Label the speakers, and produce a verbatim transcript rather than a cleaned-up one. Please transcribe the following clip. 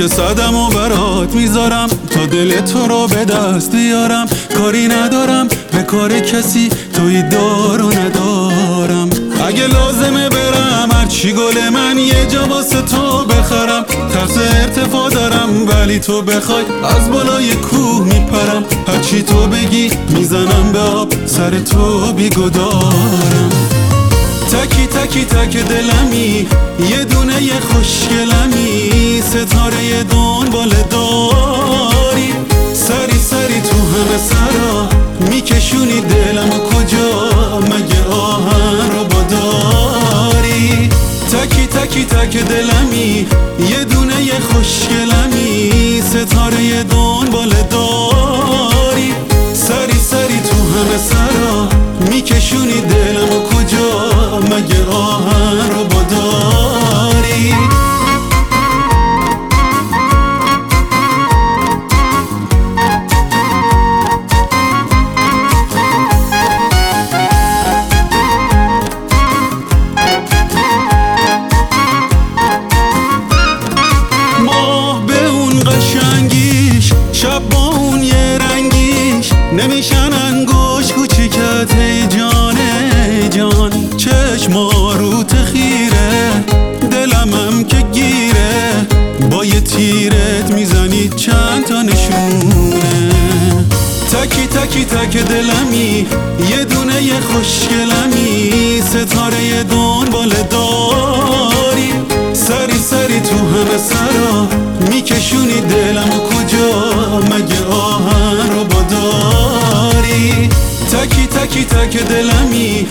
Speaker 1: که صدم و برات میذارم تا دل تو رو به دست بیارم. کاری ندارم به کار کسی، توی دار و ندارم. اگه لازمه برم هرچی گل من یه جا واسه تو بخرم. ترس ارتفاع دارم ولی تو بخوای از بالای کوه میپرم. هرچی تو بگی میزنم به آب، سر تو بیگدارم. تکی تکی تک دلمی، یه دونه یه خوشگلمی، ستاره دنبال داری. سری سری تو همه سرا میکشونی دلمو، کجا مگه آهن رو با داری؟ تکی تکی تک دلمی، یه دونه یه خوشگلمی، ستاره دنبال داری. سری سری تو همه سرا میکشونی دلمو، کجا مگه آهن رو با داری؟ ماه به اون قشنگیش، شب با اون یه رنگیش، نمیشن انگوش کوچیکت ای جان ای جان. چشما رو تخیره، دلمم که گیره، با یه تیرت میزنی چند تا نشونه. تکی تکی تک دلمی، یه دونه یه خوشگلمی، ستاره دنبال داری. سری سری تو همه سرا میکشونی دلمو، کجا مگه آهن رو با داری؟ تکی تکی تک دلمی،